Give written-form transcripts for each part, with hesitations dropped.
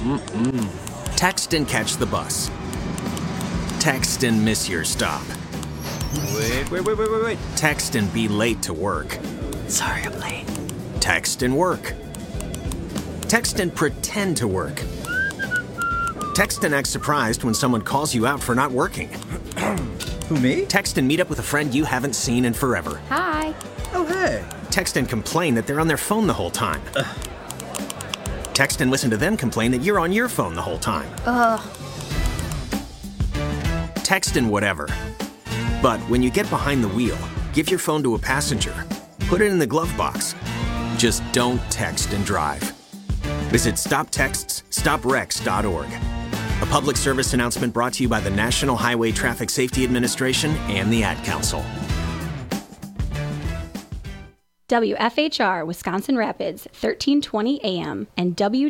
Text and catch the bus. Text and miss your stop. Wait. Text and be late to work. Sorry, I'm late. Text and work. Text and pretend to work. Text and act surprised when someone calls you out for not working. Who, me? Text and meet up with a friend you haven't seen in forever. Hi. Oh, hey. Text and complain that they're on their phone the whole time. Text and listen to them complain that you're on your phone the whole time. Text and whatever. But when you get behind the wheel, give your phone to a passenger. Put it in the glove box. Just don't text and drive. Visit StopTextsStopWrecks.org. A public service announcement brought to you by the National Highway Traffic Safety Administration and the Ad Council. WFHR Wisconsin Rapids, 1320 AM, and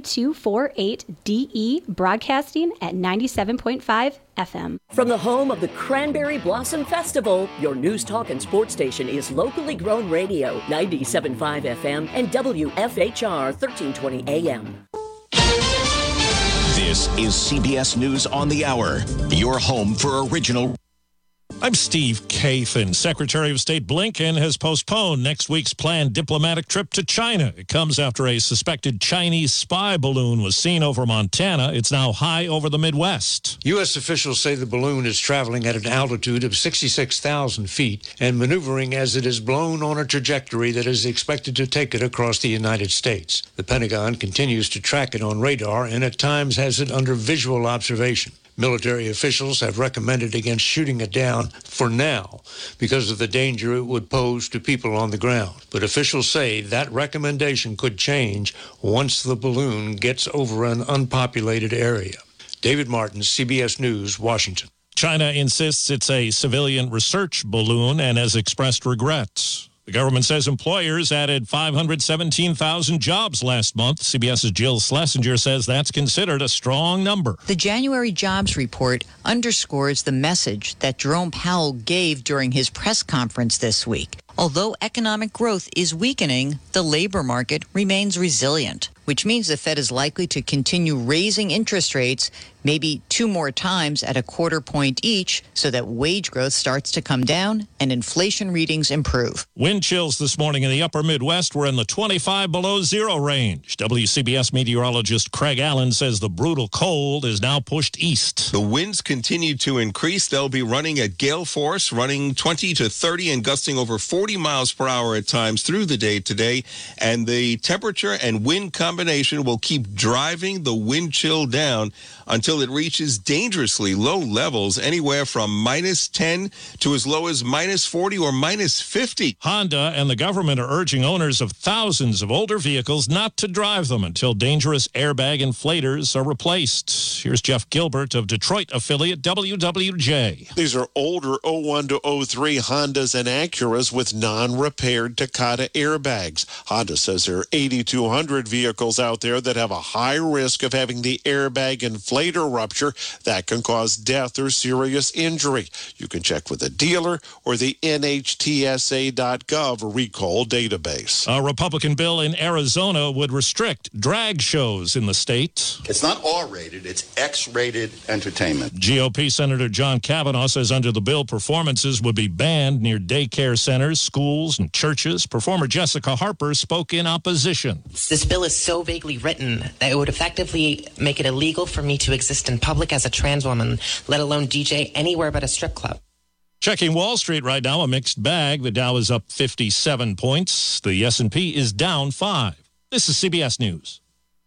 W248DE broadcasting at 97.5 FM. From the home of the Cranberry Blossom Festival, your news, talk, and sports station is locally grown radio, 97.5 FM and WFHR 1320 AM. This is CBS News on the Hour, your home for original. I'm Steve Kathan. Secretary of State Blinken has postponed next week's planned diplomatic trip to China. It comes after a suspected Chinese spy balloon was seen over Montana. It's now high over the Midwest. U.S. officials say the balloon is traveling at an altitude of 66,000 feet and maneuvering as it is blown on a trajectory that is expected to take it across the United States. The Pentagon continues to track it on radar and at times has it under visual observation. Military officials have recommended against shooting it down for now because of the danger it would pose to people on the ground. But officials say that recommendation could change once the balloon gets over an unpopulated area. David Martin, CBS News, Washington. China insists it's a civilian research balloon and has expressed regrets. The government says employers added 517,000 jobs last month. CBS's Jill Schlesinger says that's considered a strong number. The January jobs report underscores the message that Jerome Powell gave during his press conference this week. Although economic growth is weakening, the labor market remains resilient, which means the Fed is likely to continue raising interest rates maybe 2 more times at a 1/4 point each so that wage growth starts to come down and inflation readings improve. Wind chills this morning in the upper Midwest were in the 25 below zero range. WCBS meteorologist Craig Allen says the brutal cold is now pushed east. The winds continue to increase. They'll be running at gale force, running 20 to 30 and gusting over 40 miles per hour at times through the day today. And the temperature and wind combination will keep driving the wind chill down until it reaches dangerously low levels, anywhere from -10 to as low as -40 or -50. Honda and the government are urging owners of thousands of older vehicles not to drive them until dangerous airbag inflators are replaced. Here's Jeff Gilbert of Detroit affiliate WWJ. These are older 01 to 03 Hondas and Acuras with non-repaired Takata airbags. Honda says there are 8,200 vehicles out there that have a high risk of having the airbag inflator rupture that can cause death or serious injury. You can check with a dealer or the NHTSA.gov recall database. A Republican bill in Arizona would restrict drag shows in the state. It's not R-rated, it's X-rated entertainment. GOP Senator John Kavanaugh says under the bill, performances would be banned near daycare centers, schools, and churches. Performer Jessica Harper spoke in opposition. This bill is so vaguely written that it would effectively make it illegal for me to exist in public as a trans woman, let alone DJ anywhere but a strip club. Checking Wall Street right now, a mixed bag. The Dow is up 57 points. The S&P is down 5. This is CBS News.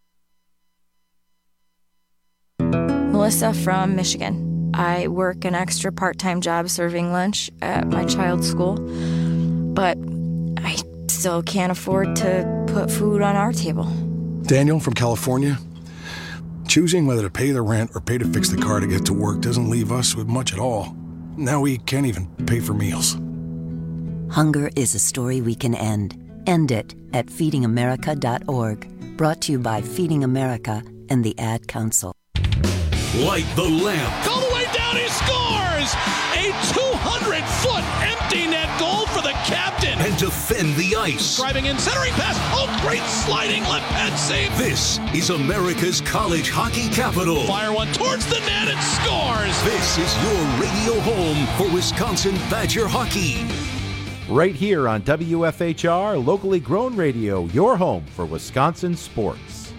Melissa from Michigan. I work an extra part-time job serving lunch at my child's school, but I still can't afford to put food on our table. Daniel from California. Choosing whether to pay the rent or pay to fix the car to get to work doesn't leave us with much at all. Now we can't even pay for meals. Hunger is a story we can end. End it at feedingamerica.org. Brought to you by Feeding America and the Ad Council. Light the lamp. All the way down, he scores! scores a 200-foot empty net goal for the captain. And defend the ice. Driving in, centering pass. Oh, great sliding left pad save. This is America's college hockey capital. Fire one towards the net and scores. This is your radio home for Wisconsin Badger hockey. Right here on WFHR, locally grown radio, your home for Wisconsin sports.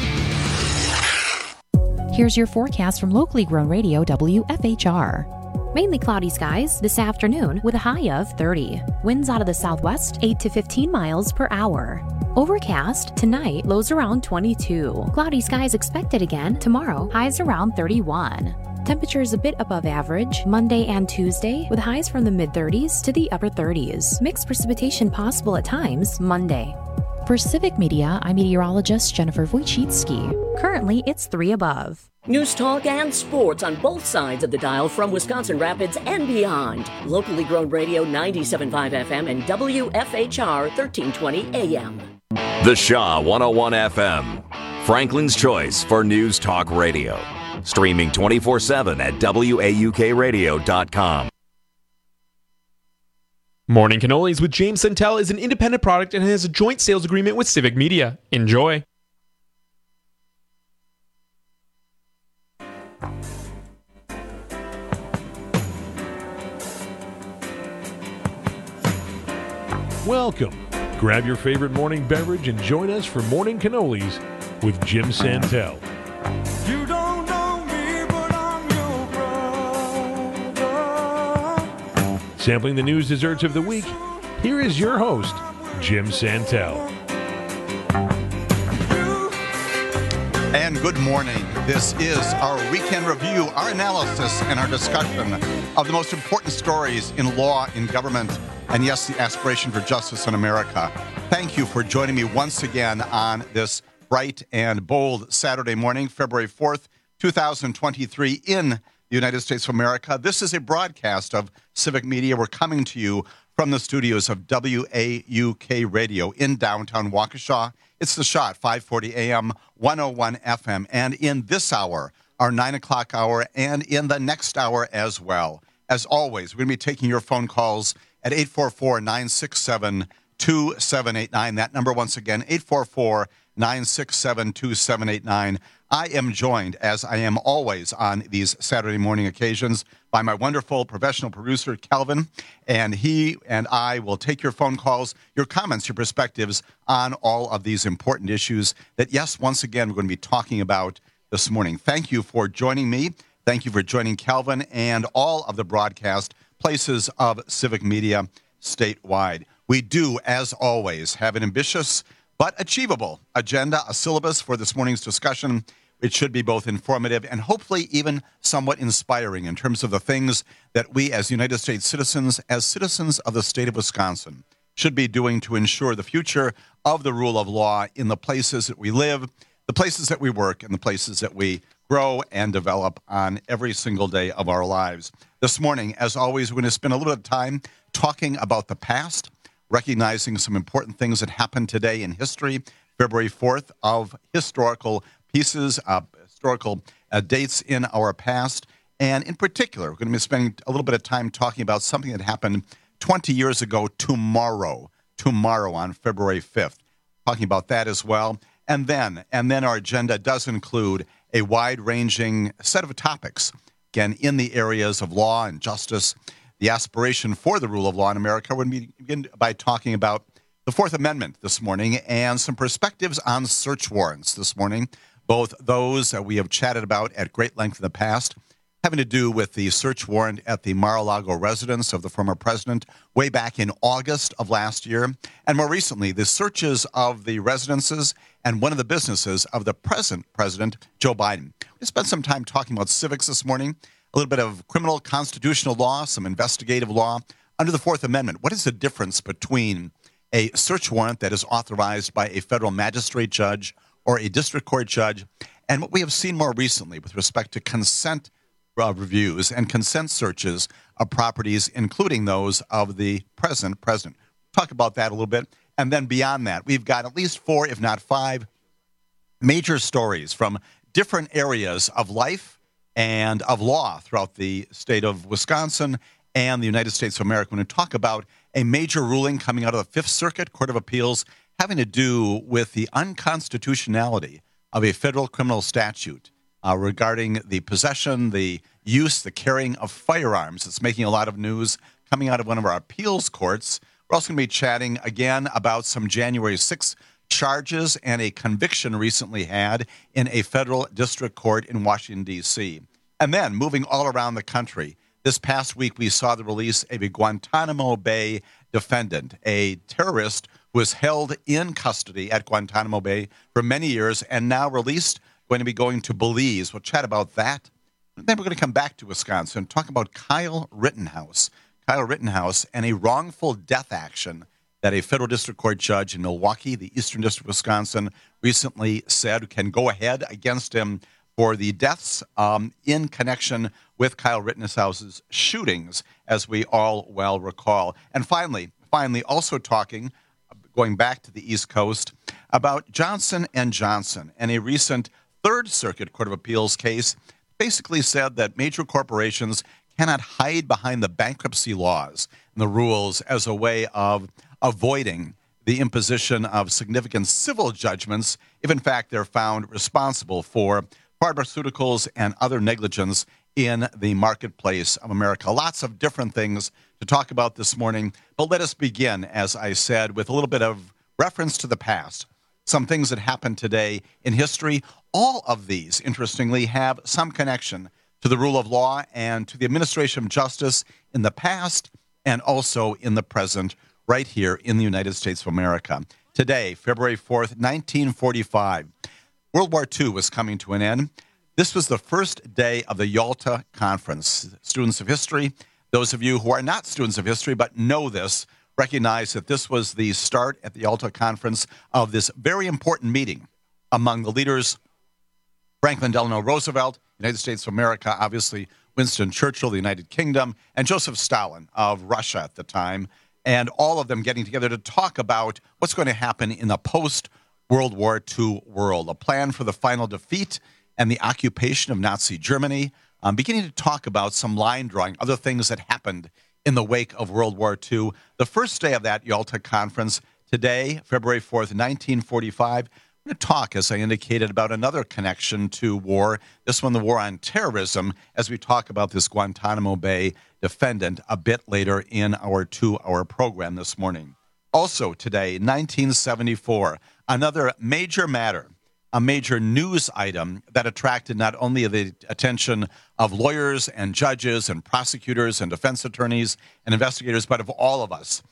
Here's your forecast from locally grown radio WFHR. Mainly cloudy skies this afternoon with a high of 30. Winds out of the southwest 8 to 15 miles per hour. Overcast tonight, lows around 22. Cloudy skies expected again tomorrow, highs around 31. Temperatures a bit above average Monday and Tuesday with highs from the mid-30s to the upper 30s. Mixed precipitation possible at times Monday. For Civic Media, I'm meteorologist Jennifer Wojcicki. Currently, it's 3 above. News talk and sports on both sides of the dial from Wisconsin Rapids and beyond. Locally grown radio 97.5 FM and WFHR 1320 AM. The Shaw 101 FM. Franklin's choice for news talk radio. Streaming 24/7 at WAUKradio.com. Morning Cannolis with James Centel is an independent product and has a joint sales agreement with Civic Media. Enjoy. Welcome. Grab your favorite morning beverage and join us for Morning Cannolis with Jim Santel. You don't know me, but I'm your brother. Sampling the news desserts of the week, here is your host, Jim Santel. And good morning. This is our weekend review, our analysis, and our discussion of the most important stories in law, in government, and yes, the aspiration for justice in America. Thank you for joining me once again on this bright and bold Saturday morning, February 4th, 2023, in the United States of America. This is a broadcast of Civic Media. We're coming to you from the studios of WAUK Radio in downtown Waukesha. It's The Shot, 540 AM, 101 FM, and in this hour, our 9 o'clock hour, and in the next hour as well. As always, we're going to be taking your phone calls at 844-967-2789. That number, once again, 844-967-2789. I am joined, as I am always on these Saturday morning occasions, by my wonderful professional producer, Calvin, and he and I will take your phone calls, your comments, your perspectives on all of these important issues that, yes, once again, we're going to be talking about this morning. Thank you for joining me. Thank you for joining Calvin and all of the broadcast places of Civic Media statewide. We do, as always, have an ambitious but achievable agenda, a syllabus for this morning's discussion. It should be both informative and hopefully even somewhat inspiring in terms of the things that we as United States citizens, as citizens of the state of Wisconsin, should be doing to ensure the future of the rule of law in the places that we live, the places that we work, and the places that we grow and develop on every single day of our lives. This morning, as always, we're going to spend a little bit of time talking about the past, recognizing some important things that happened today in history, February 4th, of historical pieces, historical dates in our past. And in particular, we're going to be spending a little bit of time talking about something that happened 20 years ago tomorrow on February 5th, talking about that as well. And then our agenda does include a wide-ranging set of topics, again, in the areas of law and justice, the aspiration for the rule of law in America. We're going to begin by talking about the Fourth Amendment this morning and some perspectives on search warrants this morning, both those that we have chatted about at great length in the past, having to do with the search warrant at the Mar-a-Lago residence of the former president way back in August of last year, and more recently, the searches of the residences and one of the businesses of the present president, Joe Biden. We spent some time talking about civics this morning, a little bit of criminal constitutional law, some investigative law under the Fourth Amendment. What is the difference between a search warrant that is authorized by a federal magistrate judge or a district court judge, and what we have seen more recently with respect to consent reviews and consent searches of properties, including those of the present president? Talk about that a little bit. And then beyond that, we've got at least 4, if not 5, major stories from different areas of life and of law throughout the state of Wisconsin and the United States of America. We're going to talk about a major ruling coming out of the Fifth Circuit Court of Appeals having to do with the unconstitutionality of a federal criminal statute regarding the possession, the use, the carrying of firearms. It's making a lot of news coming out of one of our appeals courts. We're also going to be chatting again about some January 6th charges and a conviction recently had in a federal district court in Washington, D.C. And then moving all around the country, this past week we saw the release of a Guantanamo Bay defendant, a terrorist who was held in custody at Guantanamo Bay for many years and now released, going to be going to Belize. We'll chat about that. And then we're going to come back to Wisconsin and talk about Kyle Rittenhouse. Kyle Rittenhouse and a wrongful death action that a federal district court judge in Milwaukee, the Eastern District of Wisconsin, recently said can go ahead against him for the deaths in connection with Kyle Rittenhouse's shootings, as we all well recall. And finally, also talking, going back to the East Coast, about Johnson & Johnson and a recent Third Circuit Court of Appeals case basically said that major corporations cannot hide behind the bankruptcy laws and the rules as a way of avoiding the imposition of significant civil judgments if, in fact, they're found responsible for pharmaceuticals and other negligence in the marketplace of America. Lots of different things to talk about this morning, but let us begin, as I said, with a little bit of reference to the past. Some things that happened today in history. All of these, interestingly, have some connection to the rule of law and to the administration of justice in the past and also in the present, right here in the United States of America. Today, February 4th, 1945, World War II was coming to an end. This was the first day of the Yalta Conference. Students of history, those of you who are not students of history but know this, recognize that this was the start at the Yalta Conference of this very important meeting among the leaders, Franklin Delano Roosevelt, United States of America, obviously Winston Churchill, the United Kingdom, and Joseph Stalin of Russia at the time, and all of them getting together to talk about what's going to happen in the post-World War II world, a plan for the final defeat and the occupation of Nazi Germany, beginning to talk about some line drawing, other things that happened in the wake of World War II. The first day of that Yalta Conference, today, February 4th, 1945, I'm going to talk, as I indicated, about another connection to war, this one, the war on terrorism, as we talk about this Guantanamo Bay defendant a bit later in our 2-hour program this morning. Also today, 1974, another major matter, a major news item that attracted not only the attention of lawyers and judges and prosecutors and defense attorneys and investigators, but of all of us.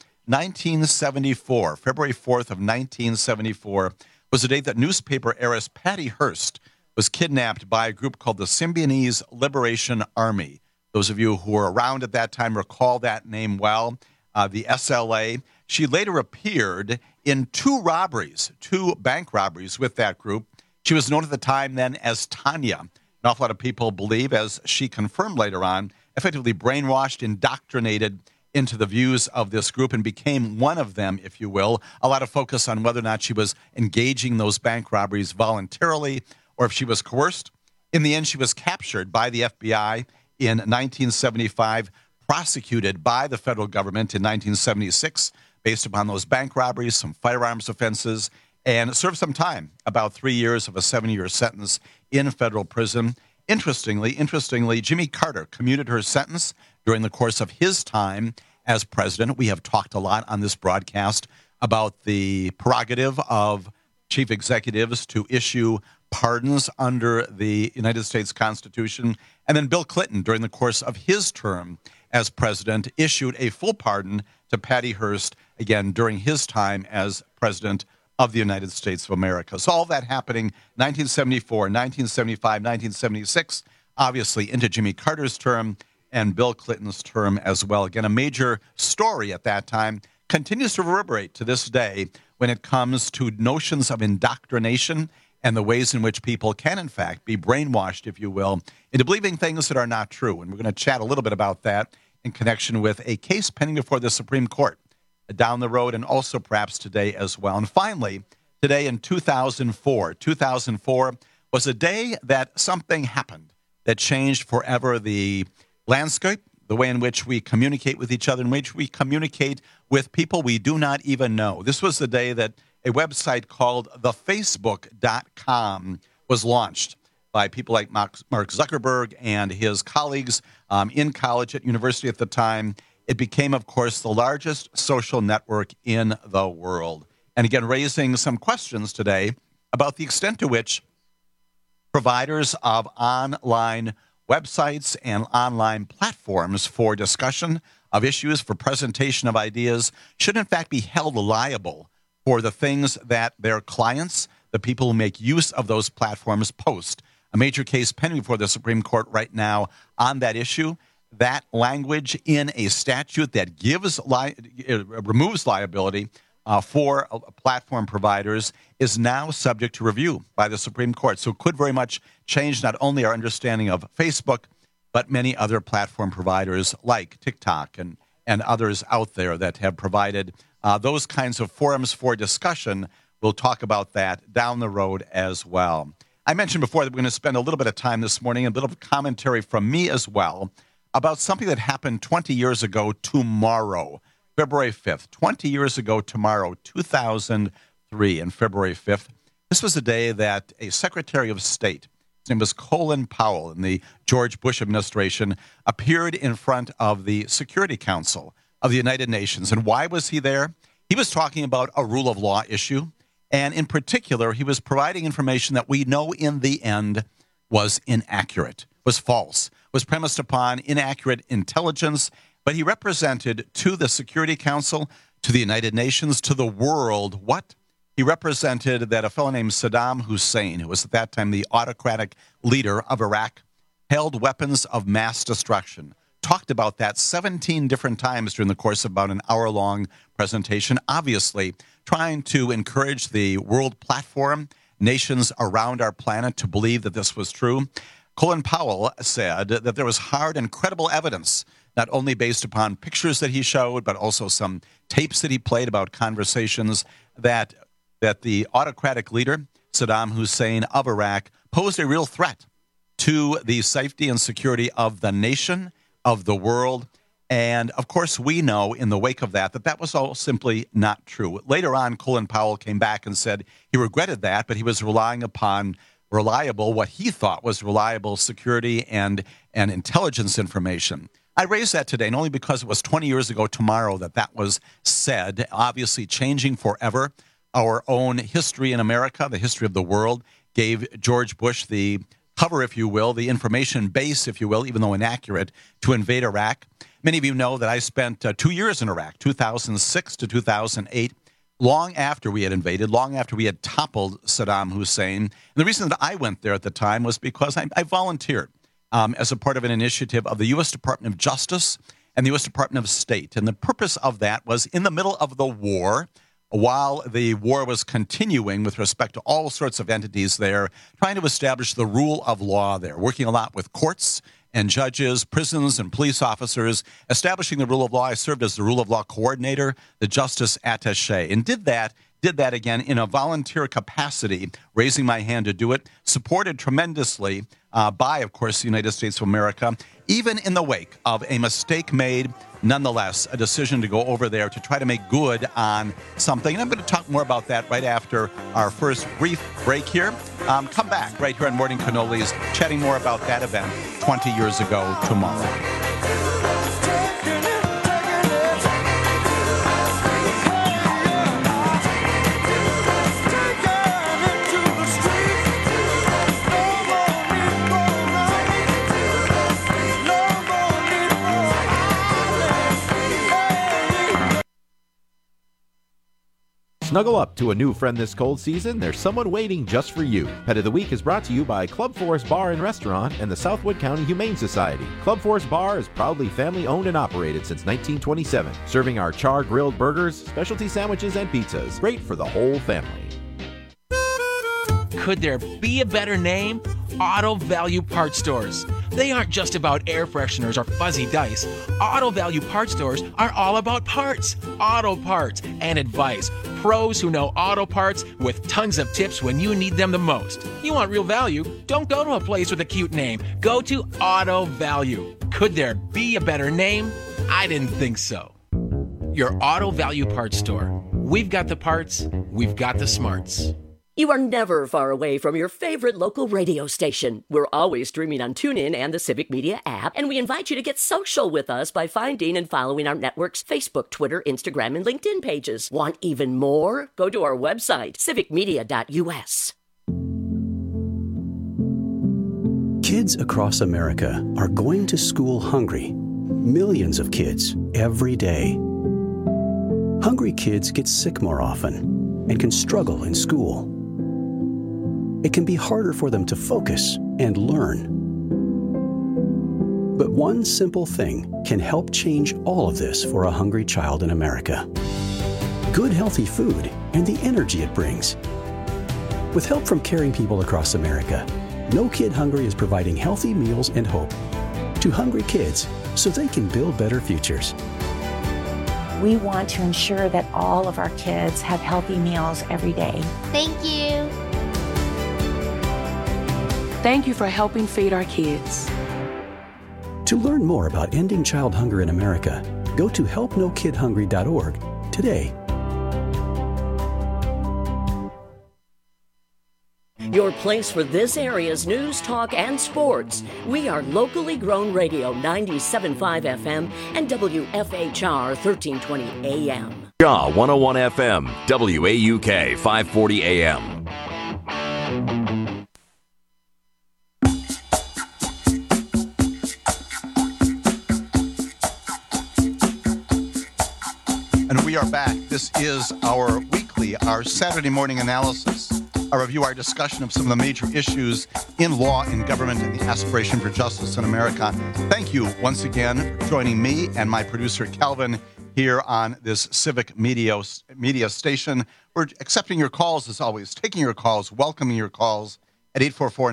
1974, February 4th of 1974, was the date that newspaper heiress Patty Hearst was kidnapped by a group called the Symbionese Liberation Army. Those of you who were around at that time recall that name well, the SLA. She later appeared in 2 bank robberies with that group. She was known at the time then as Tanya. An awful lot of people believe, as she confirmed later on, effectively brainwashed, indoctrinated into the views of this group and became one of them, if you will. A lot of focus on whether or not she was engaging those bank robberies voluntarily or if she was coerced. In the end, she was captured by the FBI in 1975, prosecuted by the federal government in 1976 based upon those bank robberies, some firearms offenses, and served some time, about 3 years of a 7-year sentence in federal prison. Interestingly, Jimmy Carter commuted her sentence during the course of his time as president. We have talked a lot on this broadcast about the prerogative of chief executives to issue pardons under the United States Constitution. And then Bill Clinton, during the course of his term as president, issued a full pardon to Patty Hearst, again, during his time as president of the United States of America. So all that happening 1974, 1975, 1976, obviously into Jimmy Carter's term and Bill Clinton's term as well. Again, a major story at that time continues to reverberate to this day when it comes to notions of indoctrination and the ways in which people can, in fact, be brainwashed, if you will, into believing things that are not true. And we're going to chat a little bit about that in connection with a case pending before the Supreme Court down the road and also perhaps today as well. And finally, today in 2004 was a day that something happened that changed forever the landscape, the way in which we communicate with each other, in which we communicate with people we do not even know. This was the day that a website called thefacebook.com was launched by people like Mark Zuckerberg and his colleagues in college at university at the time. It became, of course, the largest social network in the world. And again, raising some questions today about the extent to which providers of online websites and online platforms for discussion of issues, for presentation of ideas, should in fact be held liable for the things that their clients, the people who make use of those platforms, post. A major case pending before the Supreme Court right now on that issue. That language in a statute that removes liability for platform providers is now subject to review by the Supreme Court. So it could very much change not only our understanding of Facebook, but many other platform providers like TikTok and others out there that have provided those kinds of forums for discussion. We'll talk about that down the road as well. I mentioned before that we're going to spend a little bit of time this morning, a bit of commentary from me as well, about something that happened 20 years ago tomorrow, February 5th. 20 years ago tomorrow, 2003, and February 5th. This was the day that a Secretary of State, his name was Colin Powell in the George Bush administration, appeared in front of the Security Council of the United Nations. And why was he there? He was talking about a rule of law issue. And in particular, he was providing information that we know in the end was inaccurate, was false, was premised upon inaccurate intelligence. But he represented to the Security Council, to the United Nations, to the world, what? He represented that a fellow named Saddam Hussein, who was at that time the autocratic leader of Iraq, held weapons of mass destruction. Talked about that 17 different times during the course of about an hour-long presentation, obviously trying to encourage the world platform, nations around our planet, to believe that this was true. Colin Powell said that there was hard and credible evidence, not only based upon pictures that he showed, but also some tapes that he played about conversations that the autocratic leader, Saddam Hussein of Iraq, posed a real threat to the safety and security of the nation, of the world. And, of course, we know in the wake of that was all simply not true. Later on, Colin Powell came back and said he regretted that, but he was relying upon what he thought was reliable security and intelligence information. I raise that today, not only because it was 20 years ago tomorrow that was said, obviously changing forever our own history in America, the history of the world, gave George Bush the cover, if you will, the information base, if you will, even though inaccurate, to invade Iraq. Many of you know that I spent 2 years in Iraq, 2006 to 2008, long after we had invaded, long after we had toppled Saddam Hussein. And the reason that I went there at the time was because I volunteered as a part of an initiative of the U.S. Department of Justice and the U.S. Department of State. And the purpose of that was in the middle of the war, while the war was continuing with respect to all sorts of entities there, trying to establish the rule of law there, working a lot with courts and judges, prisons and police officers, establishing the rule of law. I served as the rule of law coordinator, the justice attaché, and did that again in a volunteer capacity, raising my hand to do it, supported tremendously by, of course, the United States of America, even in the wake of a mistake made, nonetheless, a decision to go over there to try to make good on something. And I'm going to talk more about that right after our first brief break here. Come back right here on Morning Cannolis, chatting more about that event 20 years ago tomorrow. Snuggle up to a new friend this cold season. There's someone waiting just for you. Pet of the Week is brought to you by Club Forest Bar and Restaurant and the Southwood County Humane Society. Club Forest Bar is proudly family owned and operated since 1927, serving our char-grilled burgers, specialty sandwiches, and pizzas. Great for the whole family. Could there be a better name? Auto Value Parts Stores. They aren't just about air fresheners or fuzzy dice. Auto Value Parts Stores are all about parts, auto parts, and advice. Pros who know auto parts with tons of tips when you need them the most. You want real value? Don't go to a place with a cute name. Go to Auto Value. Could there be a better name? I didn't think so. Your Auto Value Parts store. We've got the parts, we've got the smarts. You are never far away from your favorite local radio station. We're always streaming on TuneIn and the Civic Media app, and we invite you to get social with us by finding and following our network's Facebook, Twitter, Instagram, and LinkedIn pages. Want even more? Go to our website, civicmedia.us. Kids across America are going to school hungry. Millions of kids every day. Hungry kids get sick more often and can struggle in school. It can be harder for them to focus and learn. But one simple thing can help change all of this for a hungry child in America. Good, healthy food and the energy it brings. With help from caring people across America, No Kid Hungry is providing healthy meals and hope to hungry kids so they can build better futures. We want to ensure that all of our kids have healthy meals every day. Thank you. Thank you for helping feed our kids. To learn more about ending child hunger in America, go to helpnokidhungry.org today. Your place for this area's news, talk, and sports. We are locally grown radio 97.5 FM and WFHR 1320 AM. Shaw 101 FM, WAUK 540 AM. And we are back. This is our weekly, our Saturday morning analysis, a review, our discussion of some of the major issues in law, in government, and the aspiration for justice in America. Thank you once again for joining me and my producer, Calvin, here on this Civic Media station. We're accepting your calls, as always, taking your calls, welcoming your calls at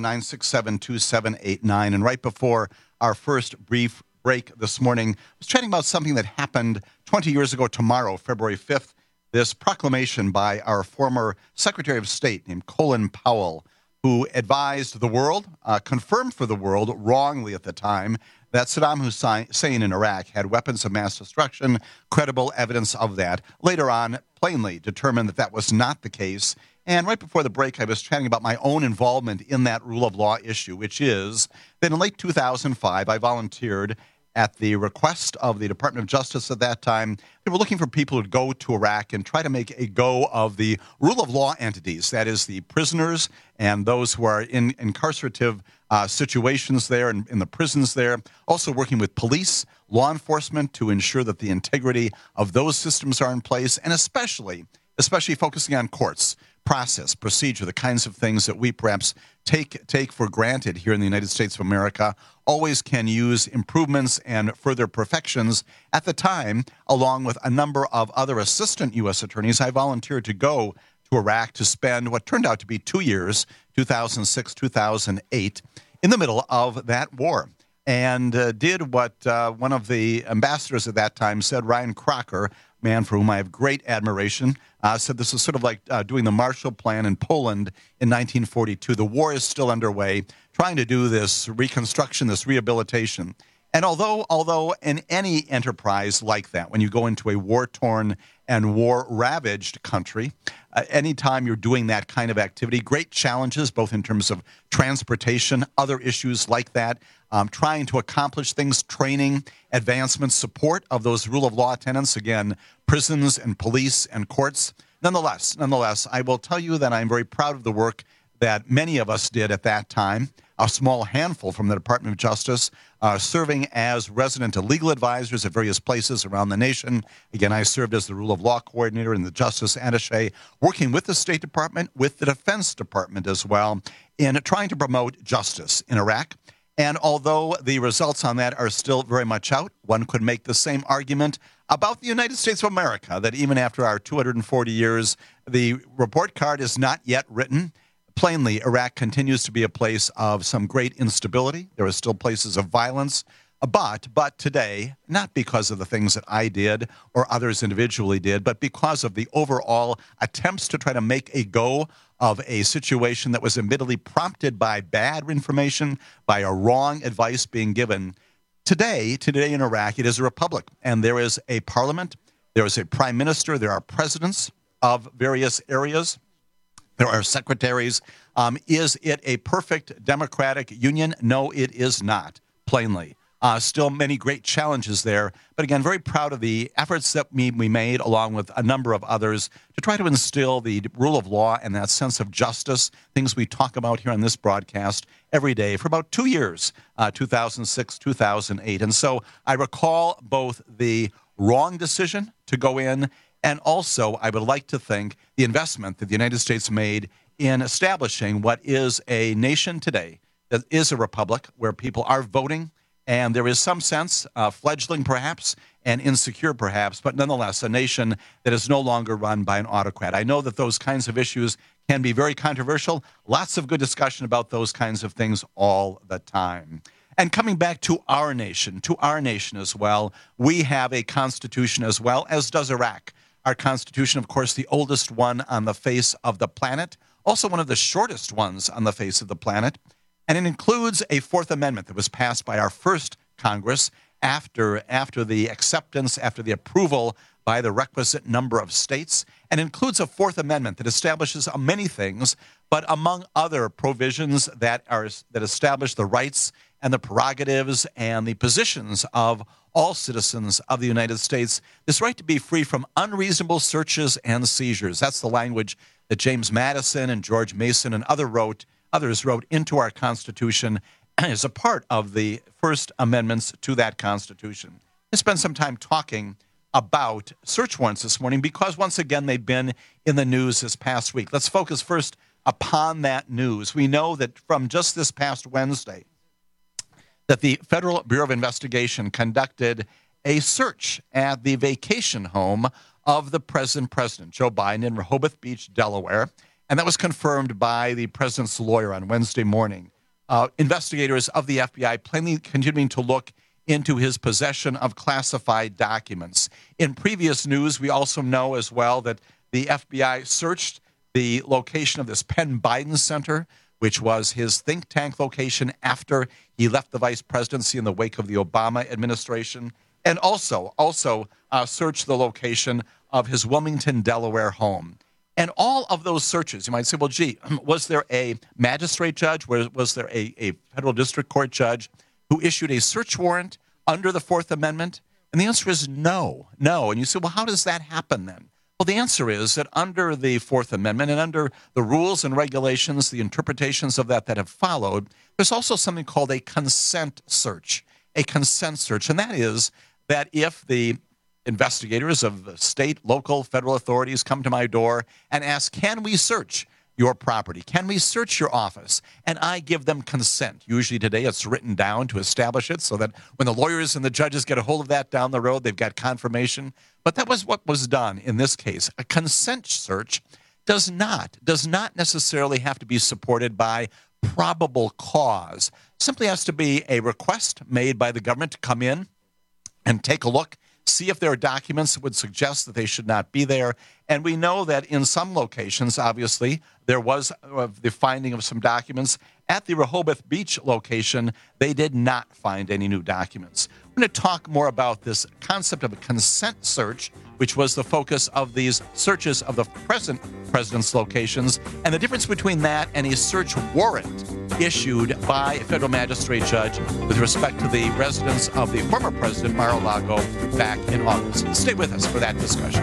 844-967-2789. And right before our first brief break this morning, I was chatting about something that happened 20 years ago tomorrow, February 5th, this proclamation by our former Secretary of State named Colin Powell, who advised the world, confirmed for the world wrongly at the time, that Saddam Hussein in Iraq had weapons of mass destruction, credible evidence of that. Later on, plainly determined that that was not the case. And right before the break, I was chatting about my own involvement in that rule of law issue, which is that in late 2005, I volunteered at the request of the Department of Justice at that time. They were looking for people to go to Iraq and try to make a go of the rule of law entities, that is the prisoners and those who are in incarcerative situations there and in the prisons there, also working with police, law enforcement to ensure that the integrity of those systems are in place, and especially focusing on courts, process, procedure, the kinds of things that we perhaps take for granted here in the United States of America, always can use improvements and further perfections. At the time, along with a number of other assistant U.S. attorneys, I volunteered to go to Iraq to spend what turned out to be 2 years, 2006, 2008, in the middle of that war. And did what one of the ambassadors at that time said, Ryan Crocker, man for whom I have great admiration, said this is sort of like doing the Marshall Plan in Poland in 1942. The war is still underway, trying to do this reconstruction, this rehabilitation. And although in any enterprise like that, when you go into a war-torn and war-ravaged country, anytime you're doing that kind of activity, great challenges, both in terms of transportation, other issues like that, trying to accomplish things, training, advancement, support of those rule of law tenets, again, prisons and police and courts. Nonetheless, I will tell you that I'm very proud of the work that many of us did at that time, a small handful from the Department of Justice, serving as resident legal advisors at various places around the nation. Again, I served as the rule of law coordinator and the justice attaché, working with the State Department, with the Defense Department as well, in trying to promote justice in Iraq. And although the results on that are still very much out, one could make the same argument about the United States of America, that even after our 240 years, the report card is not yet written. Plainly, Iraq continues to be a place of some great instability. There are still places of violence. But today, not because of the things that I did or others individually did, but because of the overall attempts to try to make a go of a situation that was admittedly prompted by bad information, by a wrong advice being given. Today in Iraq, it is a republic, and there is a parliament, there is a prime minister, there are presidents of various areas, there are secretaries. Is it a perfect democratic union? No, it is not, plainly. Still many great challenges there. But again, very proud of the efforts that we made, along with a number of others, to try to instill the rule of law and that sense of justice, things we talk about here on this broadcast every day for about 2 years, 2006, 2008. And so I recall both the wrong decision to go in, and also I would like to think the investment that the United States made in establishing what is a nation today that is a republic where people are voting. And there is some sense, fledgling perhaps, and insecure perhaps, but nonetheless a nation that is no longer run by an autocrat. I know that those kinds of issues can be very controversial. Lots of good discussion about those kinds of things all the time. And coming back to our nation as well, we have a constitution as well, as does Iraq. Our constitution, of course, the oldest one on the face of the planet, also one of the shortest ones on the face of the planet. And it includes a Fourth Amendment that was passed by our first Congress after the acceptance, after the approval by the requisite number of states, and includes a Fourth Amendment that establishes many things, but among other provisions that establish the rights and the prerogatives and the positions of all citizens of the United States, this right to be free from unreasonable searches and seizures. That's the language that James Madison and George Mason and others wrote into our Constitution as a part of the first amendments to that Constitution. I spent some time talking about search warrants this morning because, once again, they've been in the news this past week. Let's focus first upon that news. We know that from just this past Wednesday that the Federal Bureau of Investigation conducted a search at the vacation home of the present president, Joe Biden, in Rehoboth Beach, Delaware. And that was confirmed by the president's lawyer on Wednesday morning. Investigators of the FBI plainly continuing to look into his possession of classified documents. In previous news, we also know as well that the FBI searched the location of this Penn Biden Center, which was his think tank location after he left the vice presidency in the wake of the Obama administration, and also searched the location of his Wilmington, Delaware home. And all of those searches, you might say, well, gee, was there a magistrate judge? Was there a federal district court judge who issued a search warrant under the Fourth Amendment? And the answer is no. And you say, well, how does that happen then? Well, the answer is that under the Fourth Amendment and under the rules and regulations, the interpretations of that have followed, there's also something called a consent search. A consent search, and that is that if the investigators of the state, local, federal authorities come to my door and ask, can we search your property? Can we search your office? And I give them consent. Usually today it's written down to establish it so that when the lawyers and the judges get a hold of that down the road, they've got confirmation. But that was what was done in this case. A consent search does not necessarily have to be supported by probable cause. Simply has to be a request made by the government to come in and take a look, see if there are documents that would suggest that they should not be there. And we know that in some locations, obviously, there was the finding of some documents. At the Rehoboth Beach location, they did not find any new documents. We're going to talk more about this concept of a consent search, which was the focus of these searches of the present president's locations, and the difference between that and a search warrant issued by a federal magistrate judge with respect to the residence of the former president, Mar-a-Lago, back in August. Stay with us for that discussion.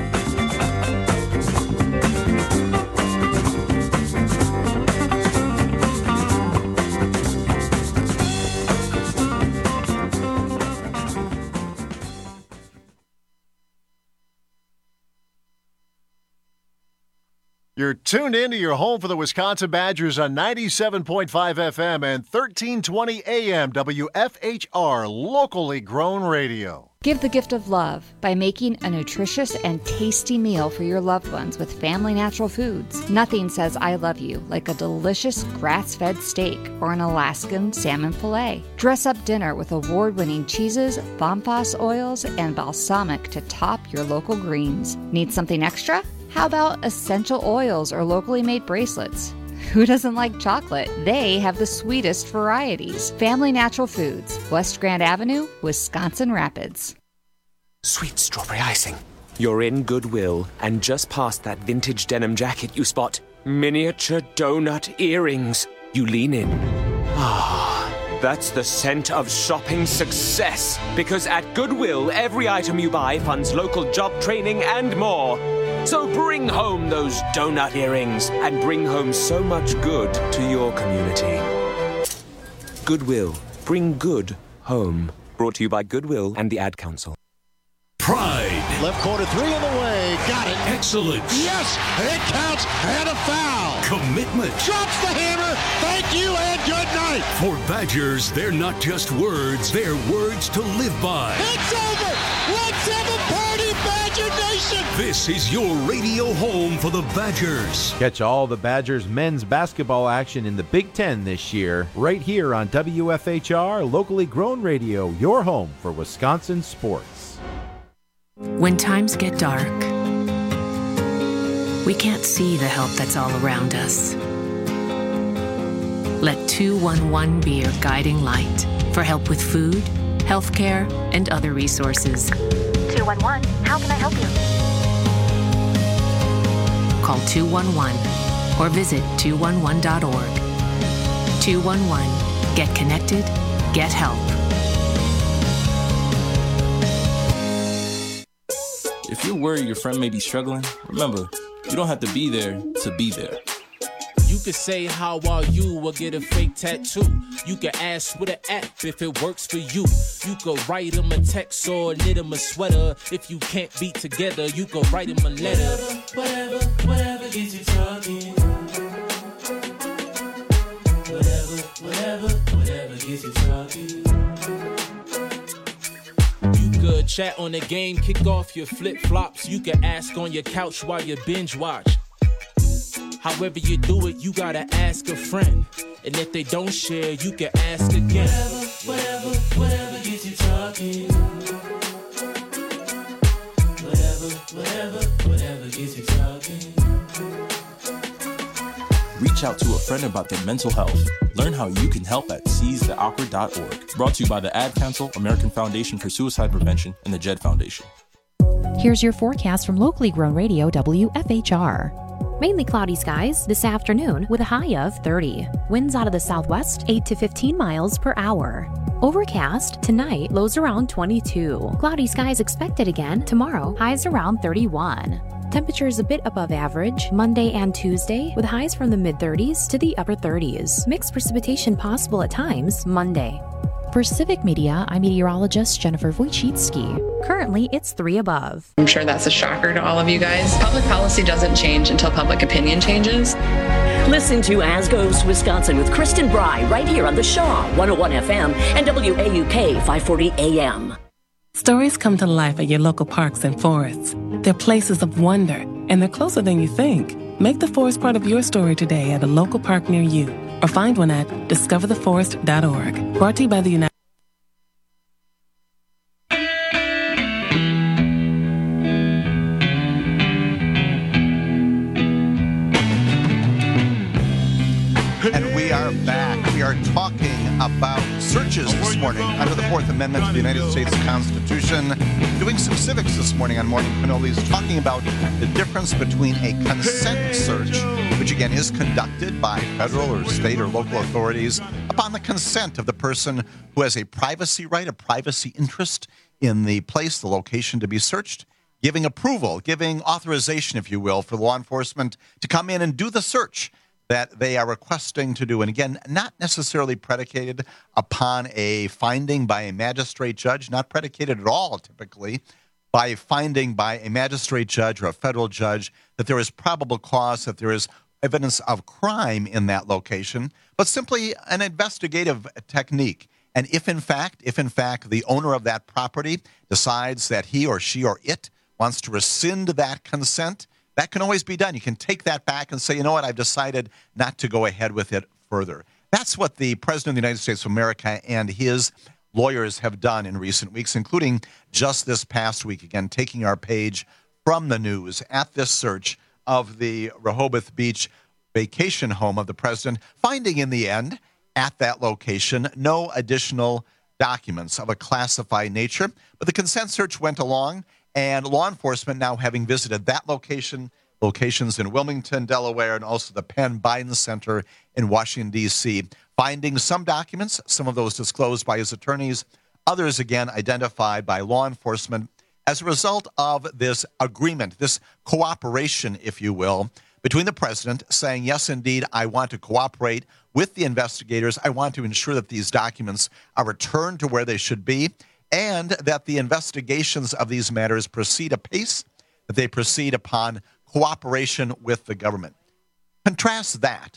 You're tuned into your home for the Wisconsin Badgers on 97.5 FM and 1320 AM WFHR, locally grown radio. Give the gift of love by making a nutritious and tasty meal for your loved ones with Family Natural Foods. Nothing says I love you like a delicious grass-fed steak or an Alaskan salmon fillet. Dress up dinner with award-winning cheeses, Bonfos oils, and balsamic to top your local greens. Need something extra? How about essential oils or locally made bracelets? Who doesn't like chocolate? They have the sweetest varieties. Family Natural Foods, West Grand Avenue, Wisconsin Rapids. Sweet strawberry icing. You're in Goodwill, and just past that vintage denim jacket you spot miniature donut earrings. You lean in. Ah, that's the scent of shopping success. Because at Goodwill, every item you buy funds local job training and more. So bring home those donut earrings and bring home so much good to your community. Goodwill. Bring good home. Brought to you by Goodwill and the Ad Council. Pride. Left corner three on the way. Got it. Excellence. Yes, it counts and a foul. Commitment. Drops the hammer. Thank you and good night. For Badgers, they're not just words, they're words to live by. It's over. Let's have a party, Badger Nation. This is your radio home for the Badgers. Catch all the Badgers men's basketball action in the Big Ten this year, right here on WFHR, locally grown radio, your home for Wisconsin sports. When times get dark, we can't see the help that's all around us. Let 211 be your guiding light for help with food, healthcare, and other resources. 211, how can I help you? Call 211 or visit 211.org. 211, get connected, get help. If you're worried your friend may be struggling, remember, you don't have to be there to be there. You could say, how are you, or get a fake tattoo. You can ask with an app if it works for you. You could write him a text or knit him a sweater. If you can't be together, you could write him a letter. Whatever gets you talking. Whatever gets you talking. You could chat on the game, kick off your flip-flops. You can ask on your couch while you binge watch. However you do it, you gotta ask a friend. And if they don't share, you can ask again. Whatever gets you talking. Whatever gets you talking. Reach out to a friend about their mental health. Learn how you can help at seizetheawkward.org. Brought to you by the Ad Council, American Foundation for Suicide Prevention, and the JED Foundation. Here's your forecast from locally grown radio WFHR. Mainly cloudy skies this afternoon with a high of 30. Winds out of the southwest 8 to 15 miles per hour. Overcast tonight, lows around 22. Cloudy skies expected again tomorrow, highs around 31. Temperatures a bit above average Monday and Tuesday with highs from the mid-30s to the upper 30s. Mixed precipitation possible at times Monday. For Civic Media, I'm meteorologist Jennifer Wojcicki. Currently, it's 3 above. I'm sure that's a shocker to all of you guys. Public policy doesn't change until public opinion changes. Listen to As Goes Wisconsin with Kristen Bry right here on the Shaw 101 FM and WAUK 540 AM. Stories come to life at your local parks and forests. They're places of wonder, and they're closer than you think. Make the forest part of your story today at a local park near you, or find one at discovertheforest.org. Brought to you by the United And we are back. We are talking about searches this morning under the Fourth Amendment to the United States Constitution. Doing some civics this morning on Morning Cannolis, talking about the difference between a consent search, which again is conducted by federal or state or local authorities upon the consent of the person who has a privacy right, a privacy interest in the place, the location to be searched, giving approval, giving authorization, if you will, for law enforcement to come in and do the search that they are requesting to do. And again, not necessarily predicated upon a finding by a magistrate judge, not predicated at all, typically, by a finding by a magistrate judge or a federal judge that there is probable cause, that there is evidence of crime in that location, but simply an investigative technique, And if in fact the owner of that property decides that he or she or it wants to rescind that consent, that can always be done. You can take that back and say, you know what, I've decided not to go ahead with it further. That's what the President of the United States of America and his lawyers have done in recent weeks, including just this past week, again, taking our page from the news at this search of the Rehoboth Beach vacation home of the president, finding in the end at that location no additional documents of a classified nature. But the consent search went along, and law enforcement now having visited that locations in Wilmington, Delaware, and also the Penn Biden Center in Washington, D.C., finding some documents, some of those disclosed by his attorneys, others, again, identified by law enforcement as a result of this agreement, this cooperation, if you will, between the president saying, yes, indeed, I want to cooperate with the investigators. I want to ensure that these documents are returned to where they should be, and that the investigations of these matters proceed apace, that they proceed upon cooperation with the government. Contrast that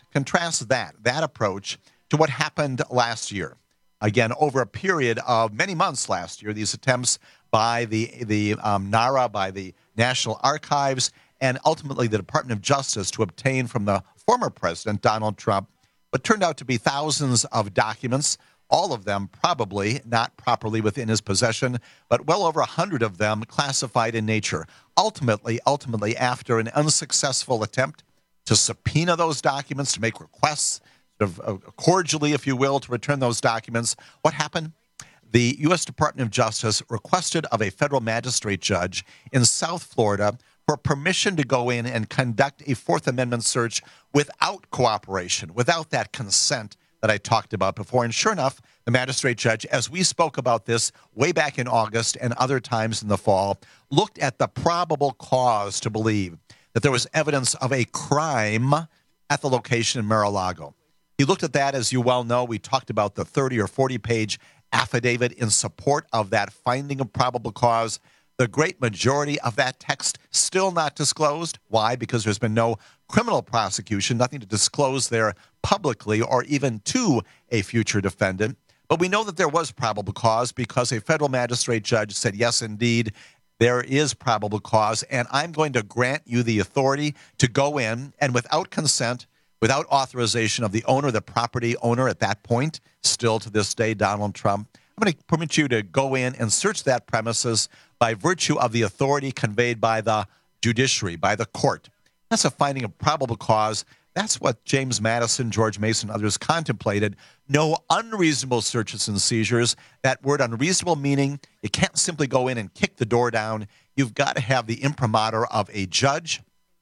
approach to what happened last year. Again, over a period of many months last year, these attempts by the NARA, by the National Archives, and ultimately the Department of Justice to obtain from the former president, Donald Trump, what turned out to be thousands of documents, all of them probably not properly within his possession, but well over 100 of them classified in nature. Ultimately, after an unsuccessful attempt to subpoena those documents, to make requests, sort of cordially, if you will, to return those documents, what happened? The U.S. Department of Justice requested of a federal magistrate judge in South Florida for permission to go in and conduct a Fourth Amendment search without cooperation, without that consent that I talked about before. And sure enough, the magistrate judge, as we spoke about this way back in August and other times in the fall, looked at the probable cause to believe that there was evidence of a crime at the location in Mar-a-Lago. He looked at that, as you well know. We talked about the 30 or 40-page affidavit in support of that finding of probable cause. The great majority of that text still not disclosed. Why? Because there's been no criminal prosecution, nothing to disclose there publicly or even to a future defendant. But we know that there was probable cause because a federal magistrate judge said, yes, indeed, there is probable cause, and I'm going to grant you the authority to go in and without consent, without authorization of the owner, the property owner at that point, still to this day, Donald Trump, I'm going to permit you to go in and search that premises by virtue of the authority conveyed by the judiciary, by the court. That's a finding of probable cause. That's what James Madison, George Mason, others contemplated. No unreasonable searches and seizures. That word unreasonable meaning you can't simply go in and kick the door down. You've got to have the imprimatur of a judge,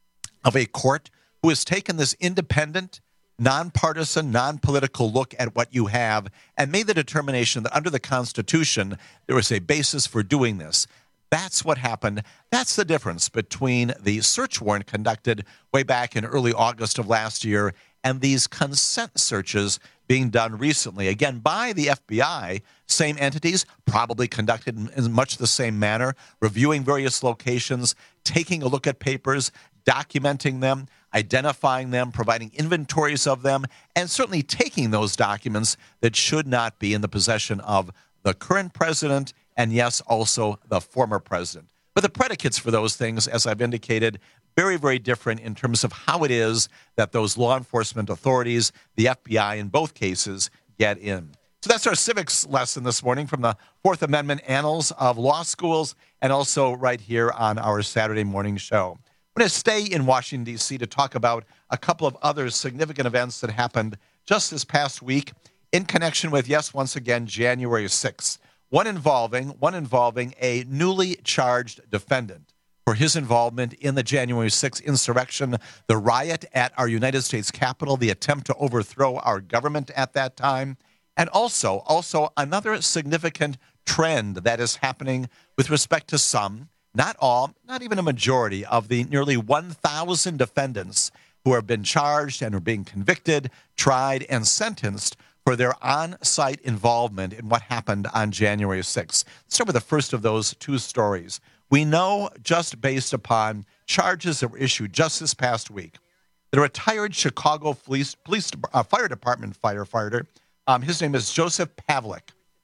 of a court, who has taken this independent, nonpartisan, non-political look at what you have and made the determination that under the Constitution, there was a basis for doing this. That's what happened. That's the difference between the search warrant conducted way back in early August of last year and these consent searches being done recently, again, by the FBI, same entities, probably conducted in much the same manner, reviewing various locations, taking a look at papers, documenting them, identifying them, providing inventories of them, and certainly taking those documents that should not be in the possession of the current president and, yes, also the former president. But the predicates for those things, as I've indicated, very, very different in terms of how it is that those law enforcement authorities, the FBI in both cases, get in. So that's our civics lesson this morning from the Fourth Amendment Annals of Law Schools and also right here on our Saturday morning show. I'm going to stay in Washington, D.C. to talk about a couple of other significant events that happened just this past week in connection with, yes, once again, January 6th. One involving a newly charged defendant for his involvement in the January 6th insurrection, the riot at our United States Capitol, the attempt to overthrow our government at that time, and also another significant trend that is happening with respect to some, not all, not even a majority of the nearly 1,000 defendants who have been charged and are being convicted, tried, and sentenced for their on-site involvement in what happened on January 6th. Let's start with the first of those two stories. We know, just based upon charges that were issued just this past week, that a retired Chicago Fire Department firefighter, his name is Joseph Pavlik.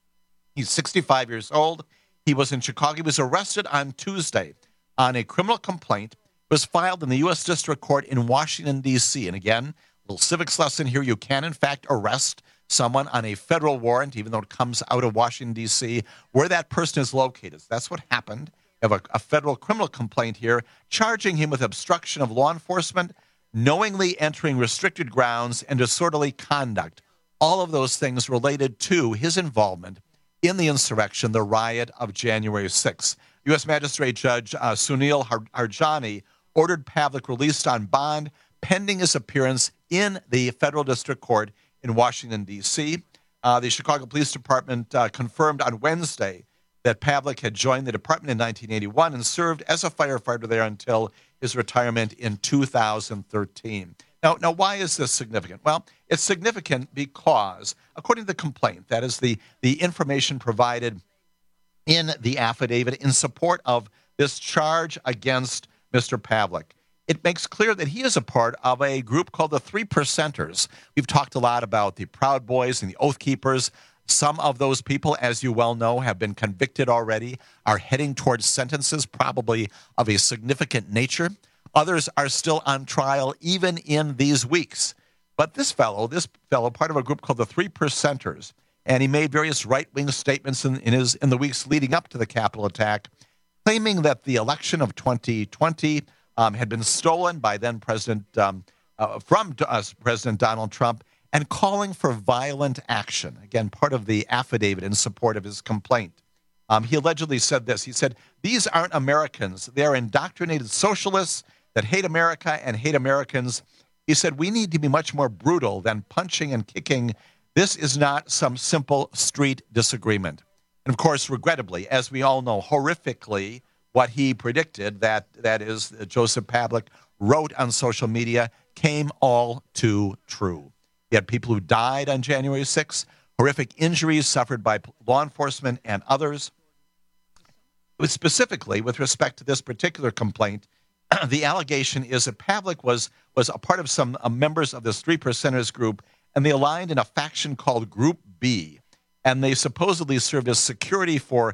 He's 65 years old. He was in Chicago. He was arrested on Tuesday on a criminal complaint. It was filed in the U.S. District Court in Washington, D.C. And again, a little civics lesson here. You can, in fact, arrest someone on a federal warrant, even though it comes out of Washington, D.C., where that person is located. So that's what happened. You have a federal criminal complaint here charging him with obstruction of law enforcement, knowingly entering restricted grounds, and disorderly conduct. All of those things related to his involvement in the insurrection, the riot of January 6th. U.S. Magistrate Judge Sunil Harjani ordered Pavlik released on bond pending his appearance in the federal district court in Washington, D.C. The Chicago Police Department confirmed on Wednesday that Pavlik had joined the department in 1981 and served as a firefighter there until his retirement in 2013. Now, why is this significant? Well, it's significant because, according to the complaint, that is the information provided in the affidavit in support of this charge against Mr. Pavlik, it makes clear that he is a part of a group called the Three Percenters. We've talked a lot about the Proud Boys and the Oath Keepers. Some of those people, as you well know, have been convicted already, are heading towards sentences probably of a significant nature. Others are still on trial even in these weeks. But this fellow, part of a group called the Three Percenters, and he made various right-wing statements in the weeks leading up to the Capitol attack, claiming that the election of 2020 had been stolen by then President Donald Trump, and calling for violent action. Again, part of the affidavit in support of his complaint. He allegedly said this. He said, "These aren't Americans. They're indoctrinated socialists that hate America and hate Americans." He said, "We need to be much more brutal than punching and kicking. This is not some simple street disagreement." And of course, regrettably, as we all know, horrifically, what he predicted, that is, Joseph Pavlik wrote on social media, came all too true. You had people who died on January 6th, horrific injuries suffered by law enforcement and others. Specifically, with respect to this particular complaint, the allegation is that Pavlik was a part of some members of this Three Percenters group, and they aligned in a faction called Group B, and they supposedly served as security for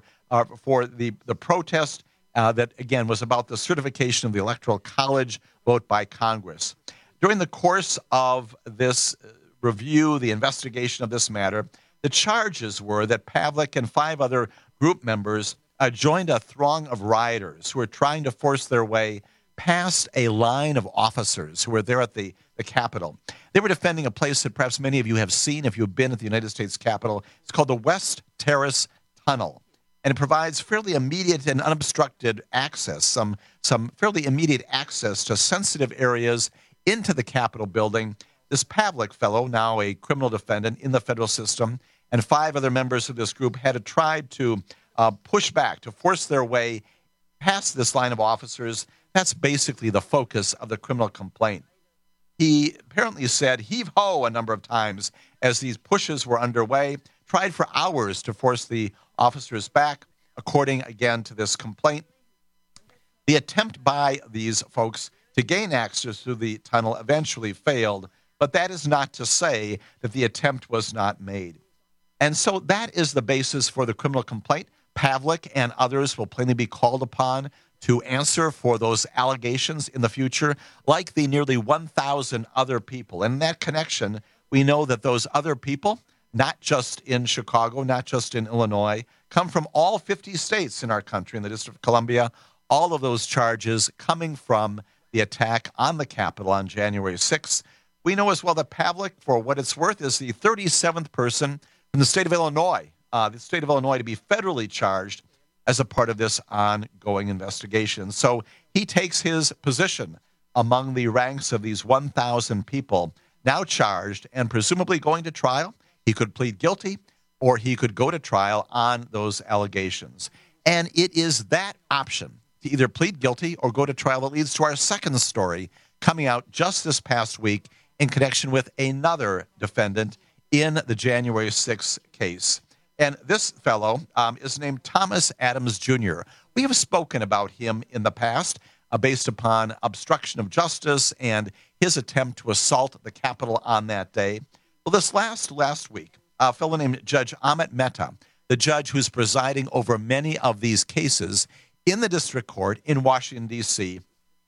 the protest that, again, was about the certification of the Electoral College vote by Congress. During the course of this review, the investigation of this matter, the charges were that Pavlik and 5 other group members joined a throng of rioters who were trying to force their way past a line of officers who were there at the Capitol. They were defending a place that perhaps many of you have seen if you've been at the United States Capitol. It's called the West Terrace Tunnel, and it provides fairly immediate and unobstructed access, some fairly immediate access to sensitive areas into the Capitol building. This Pavlik fellow, now a criminal defendant in the federal system, and 5 other members of this group had tried to push back, to force their way past this line of officers. That's basically the focus of the criminal complaint. He apparently said heave ho a number of times as these pushes were underway, tried for hours to force the officers back, according again to this complaint. The attempt by these folks to gain access through the tunnel eventually failed, but that is not to say that the attempt was not made. And so that is the basis for the criminal complaint. Pavlik and others will plainly be called upon to answer for those allegations in the future, like the nearly 1,000 other people. And in that connection, we know that those other people, not just in Chicago, not just in Illinois, come from all 50 states in our country, in the District of Columbia, all of those charges coming from the attack on the Capitol on January 6th. We know as well that Pavlik, for what it's worth, is the 37th person from the state of Illinois, to be federally charged as a part of this ongoing investigation. So he takes his position among the ranks of these 1,000 people now charged and presumably going to trial. He could plead guilty or he could go to trial on those allegations. And it is that option, to either plead guilty or go to trial, that leads to our second story coming out just this past week in connection with another defendant in the January 6th case. And this fellow is named Thomas Adams Jr. We have spoken about him in the past based upon obstruction of justice and his attempt to assault the Capitol on that day. Well, this last week, a fellow named Judge Amit Mehta the judge who's presiding over many of these cases in the district court in Washington, D.C.,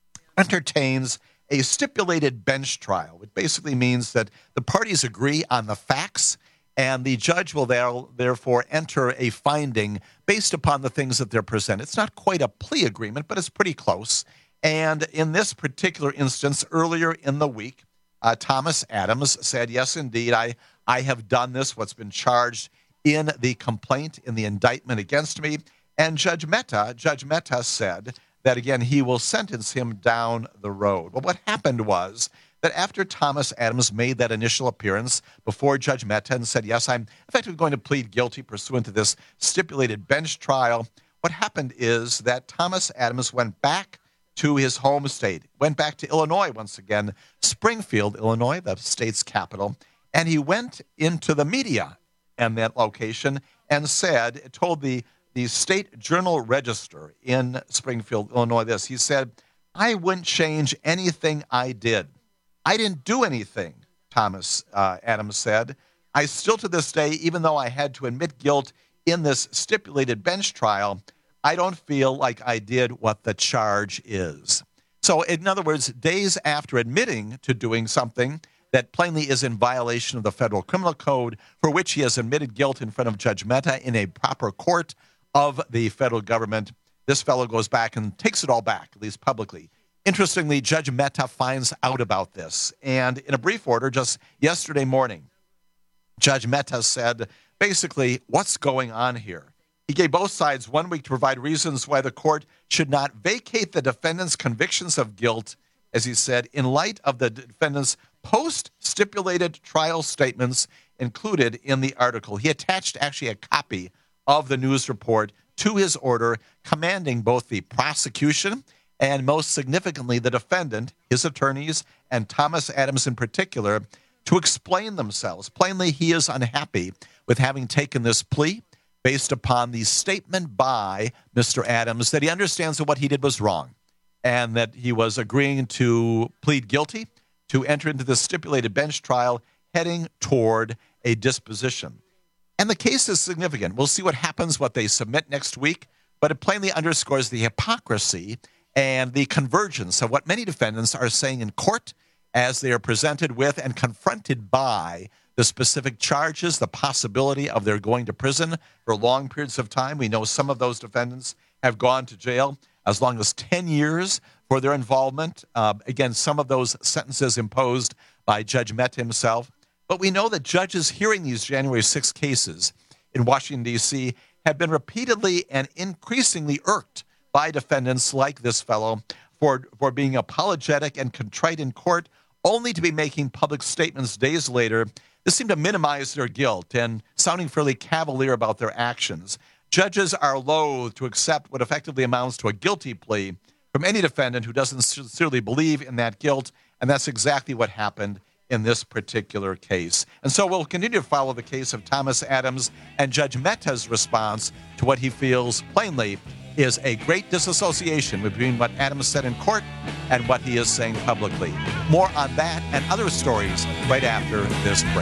entertains a stipulated bench trial, which basically means that the parties agree on the facts, and the judge will therefore enter a finding based upon the things that they're presented. It's not quite a plea agreement, but it's pretty close. And in this particular instance, earlier in the week, Thomas Adams said, yes, indeed, I have done this, what's been charged in the complaint, in the indictment against me. And Judge Mehta said that, again, he will sentence him down the road. Well, what happened was that after Thomas Adams made that initial appearance before Judge Mehta and said, yes, I'm effectively going to plead guilty pursuant to this stipulated bench trial, what happened is that Thomas Adams went back to his home state, went back to Illinois once again, Springfield, Illinois, the state's capital, and he went into the media in that location and told the State Journal Register in Springfield, Illinois this. He said, I wouldn't change anything I did. I didn't do anything, Thomas Adams said. I still to this day, even though I had to admit guilt in this stipulated bench trial, I don't feel like I did what the charge is. So in other words, days after admitting to doing something that plainly is in violation of the federal criminal code, for which he has admitted guilt in front of Judge Mehta in a proper court of the federal government, this fellow goes back and takes it all back, at least publicly. Interestingly, Judge Mehta finds out about this. And in a brief order, just yesterday morning, Judge Mehta said, basically, what's going on here? He gave both sides 1 week to provide reasons why the court should not vacate the defendant's convictions of guilt, as he said, in light of the defendant's post-stipulated trial statements included in the article. He attached actually a copy of the news report to his order, commanding both the prosecution and most significantly the defendant, his attorneys, and Thomas Adams in particular, to explain themselves. Plainly, he is unhappy with having taken this plea based upon the statement by Mr. Adams that he understands that what he did was wrong and that he was agreeing to plead guilty to enter into the stipulated bench trial heading toward a disposition. And the case is significant. We'll see what happens, what they submit next week, but it plainly underscores the hypocrisy and the convergence of what many defendants are saying in court as they are presented with and confronted by the specific charges, the possibility of their going to prison for long periods of time. We know some of those defendants have gone to jail as long as 10 years for their involvement. Again, some of those sentences imposed by Judge Mehta himself. But we know that judges hearing these January 6 cases in Washington, D.C. have been repeatedly and increasingly irked by defendants like this fellow for being apologetic and contrite in court, only to be making public statements days later that seem to minimize their guilt and sounding fairly cavalier about their actions. Judges are loath to accept what effectively amounts to a guilty plea from any defendant who doesn't sincerely believe in that guilt, and that's exactly what happened in this particular case. And so we'll continue to follow the case of Thomas Adams and Judge Mehta's response to what he feels plainly is a great disassociation between what Adams said in court and what he is saying publicly. More on that and other stories right after this break.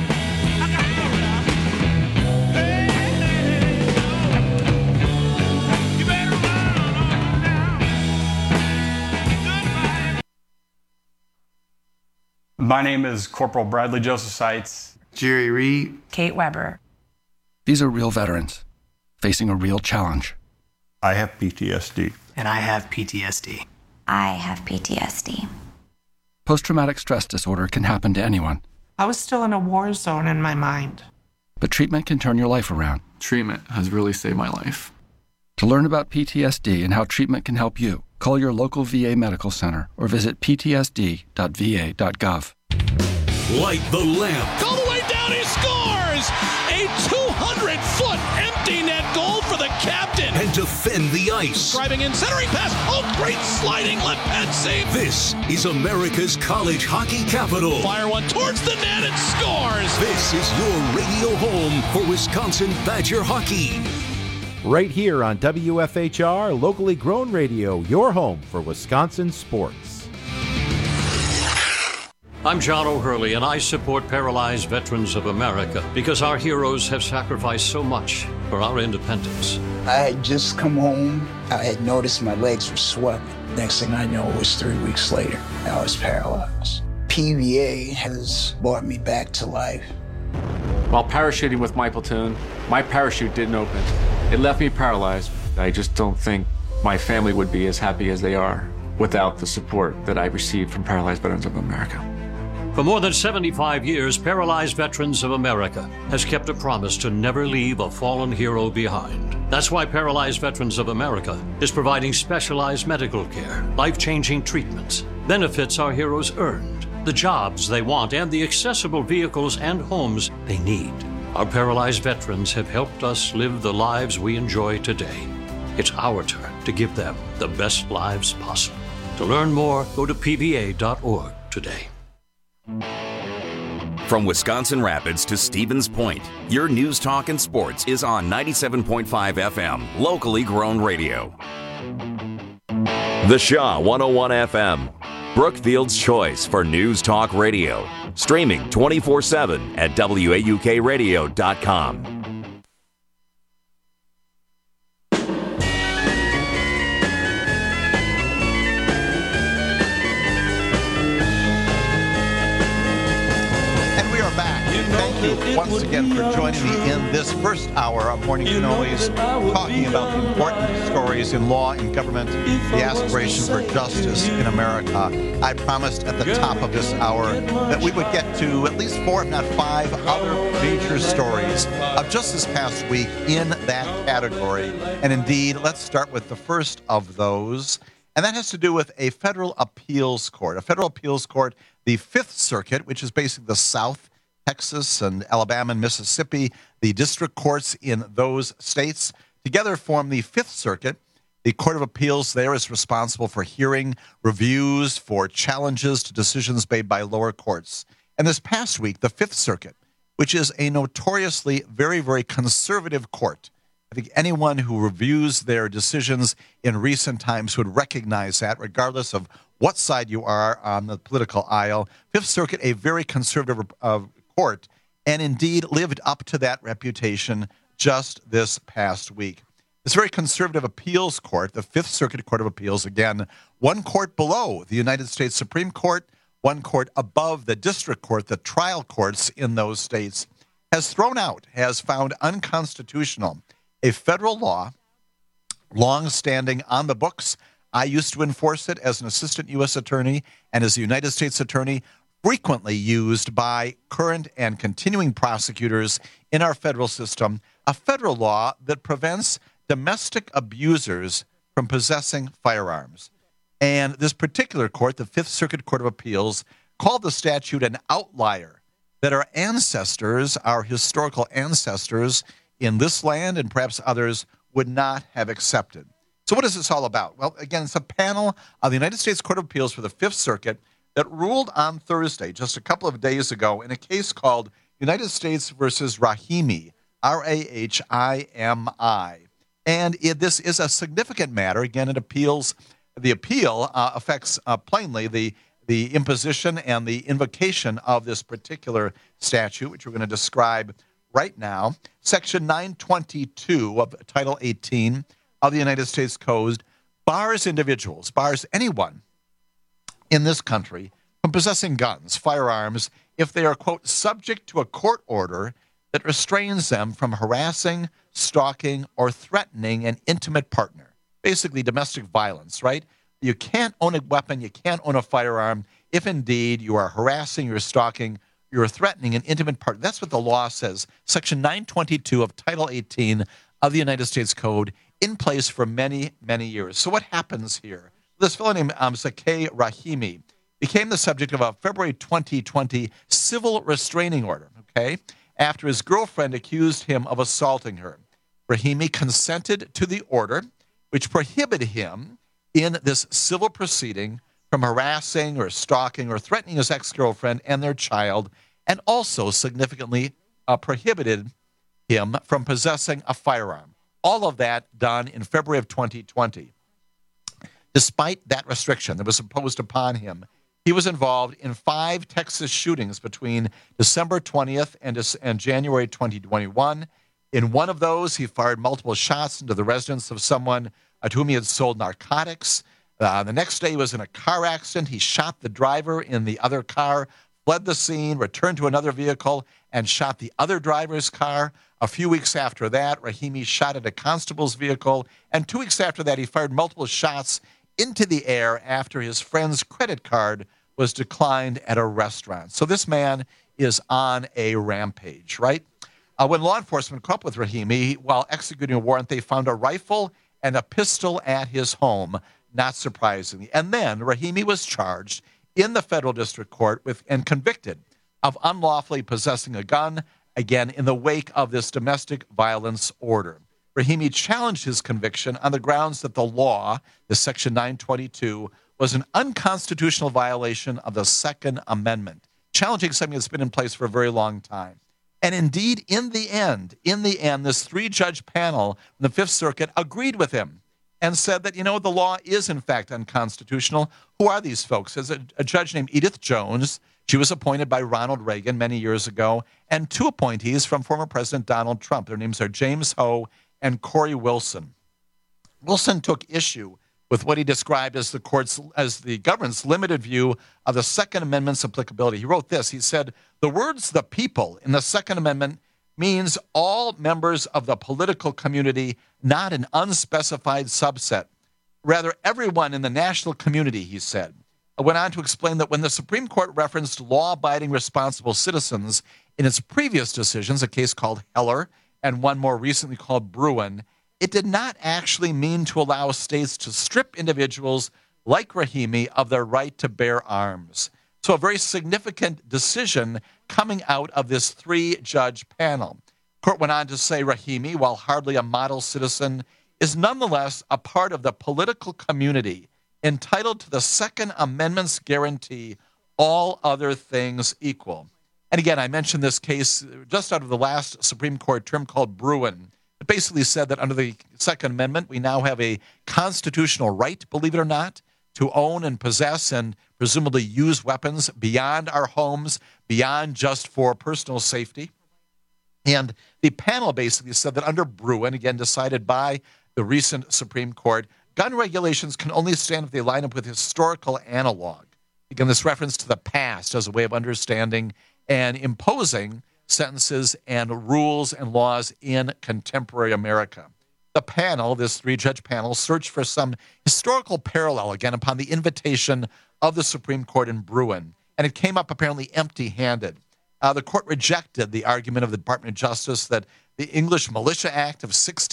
My name is Corporal Bradley Joseph Seitz. Jerry Reed. Kate Weber. These are real veterans facing a real challenge. I have PTSD. And I have PTSD. I have PTSD. Post-traumatic stress disorder can happen to anyone. I was still in a war zone in my mind. But treatment can turn your life around. Treatment has really saved my life. To learn about PTSD and how treatment can help you, call your local VA medical center or visit ptsd.va.gov. Light the lamp. All the way down, he scores! A 200-foot empty net goal for the captain. And defend the ice. Driving in, centering pass. Oh, great sliding left pad save. This is America's college hockey capital. Fire one towards the net and scores. This is your radio home for Wisconsin Badger hockey. Right here on WFHR, locally grown radio, your home for Wisconsin sports. I'm John O'Hurley, and I support Paralyzed Veterans of America because our heroes have sacrificed so much for our independence. I had just come home. I had noticed my legs were swelling. Next thing I know, it was 3 weeks later. I was paralyzed. PVA has brought me back to life. While parachuting with my platoon, my parachute didn't open. It left me paralyzed. I just don't think my family would be as happy as they are without the support that I received from Paralyzed Veterans of America. For more than 75 years, Paralyzed Veterans of America has kept a promise to never leave a fallen hero behind. That's why Paralyzed Veterans of America is providing specialized medical care, life-changing treatments, benefits our heroes earned, the jobs they want, and the accessible vehicles and homes they need. Our paralyzed veterans have helped us live the lives we enjoy today. It's our turn to give them the best lives possible. To learn more, go to pva.org today. From Wisconsin Rapids to Stevens Point, your news, talk, and sports is on 97.5 FM, locally grown radio. The Shaw 101 FM, Brookfield's choice for news talk radio. Streaming 24/7 at WAUKradio.com. Once again for joining me in this first hour of Morning Cannolis, talking about the important stories in law and government, the aspiration for justice in America. I promised at the top of this hour that we would get to at least 4, if not 5, other major stories of just this past week in that category. And indeed, let's start with the first of those, and that has to do with a federal appeals court. A federal appeals court, the Fifth Circuit, which is basically the South, Texas and Alabama and Mississippi, the district courts in those states together form the Fifth Circuit. The Court of Appeals there is responsible for hearing reviews for challenges to decisions made by lower courts. And this past week, the Fifth Circuit, which is a notoriously very, very conservative court, I think anyone who reviews their decisions in recent times would recognize that, regardless of what side you are on the political aisle. Fifth Circuit, a very conservative court, and indeed lived up to that reputation just this past week. This very conservative appeals court, the Fifth Circuit Court of Appeals, again, one court below the United States Supreme Court, one court above the district court, the trial courts in those states, has found unconstitutional a federal law, long-standing on the books. I used to enforce it as an assistant U.S. attorney and as a United States attorney, frequently used by current and continuing prosecutors in our federal system, a federal law that prevents domestic abusers from possessing firearms. And this particular court, the Fifth Circuit Court of Appeals, called the statute an outlier that our ancestors, our historical ancestors in this land and perhaps others, would not have accepted. So what is this all about? Well, again, it's a panel of the United States Court of Appeals for the Fifth Circuit that ruled on Thursday, just a couple of days ago, in a case called United States versus Rahimi, R-A-H-I-M-I. And this is a significant matter. Again, it appeals. The appeal affects plainly the imposition and the invocation of this particular statute, which we're going to describe right now. Section 922 of Title 18 of the United States Code bars individuals, bars anyone in this country from possessing guns, firearms, if they are, quote, subject to a court order that restrains them from harassing, stalking, or threatening an intimate partner. Basically, domestic violence, right? You can't own a weapon, you can't own a firearm if indeed you are harassing, you're stalking, you're threatening an intimate partner. That's what the law says. Section 922 of Title 18 of the United States Code, in place for many, many years. So what happens here? This fellow named Zakeh Rahimi became the subject of a February 2020 civil restraining order, okay, after his girlfriend accused him of assaulting her. Rahimi consented to the order, which prohibited him in this civil proceeding from harassing or stalking or threatening his ex-girlfriend and their child, and also significantly prohibited him from possessing a firearm. All of that done in February of 2020. Despite that restriction that was imposed upon him, He was involved in 5 Texas shootings between December 20th and January 2021. In one of those, he fired multiple shots into the residence of someone to whom he had sold narcotics. The next day, he was in a car accident. He shot the driver in the other car, fled the scene, returned to another vehicle, and shot the other driver's car. A few weeks after that, Rahimi shot at a constable's vehicle, and 2 weeks after that, he fired multiple shots into the air after his friend's credit card was declined at a restaurant. So this man is on a rampage, right? When law enforcement caught up with Rahimi while executing a warrant, they found a rifle and a pistol at his home, not surprisingly. And then Rahimi was charged in the federal district court and convicted of unlawfully possessing a gun, again, in the wake of this domestic violence order. Rahimi challenged his conviction on the grounds that the law, the Section 922, was an unconstitutional violation of the Second Amendment, challenging something that's been in place for a very long time. And indeed, in the end, this 3-judge panel from the Fifth Circuit agreed with him and said that, the law is in fact unconstitutional. Who are these folks? There's a judge named Edith Jones. She was appointed by Ronald Reagan many years ago, and 2 appointees from former President Donald Trump. Their names are James Ho and Corey Wilson. Wilson took issue with what he described as the government's limited view of the Second Amendment's applicability. He wrote this. He said, "The words 'the people' in the Second Amendment means all members of the political community, not an unspecified subset. Rather, everyone in the national community," he said. I went on to explain that when the Supreme Court referenced law-abiding responsible citizens in its previous decisions, a case called Heller and one more recently called Bruin, it did not actually mean to allow states to strip individuals like Rahimi of their right to bear arms. So a very significant decision coming out of this 3-judge panel. The court went on to say Rahimi, while hardly a model citizen, is nonetheless a part of the political community entitled to the Second Amendment's guarantee, all other things equal. And again, I mentioned this case just out of the last Supreme Court term called Bruin. It basically said that under the Second Amendment, we now have a constitutional right, believe it or not, to own and possess and presumably use weapons beyond our homes, beyond just for personal safety. And the panel basically said that under Bruin, again decided by the recent Supreme Court, gun regulations can only stand if they line up with historical analog. Again, this reference to the past as a way of understanding and imposing sentences and rules and laws in contemporary America. The panel, this 3-judge panel, searched for some historical parallel, again, upon the invitation of the Supreme Court in Bruin, and it came up apparently empty-handed. The court rejected the argument of the Department of Justice that the English Militia Act of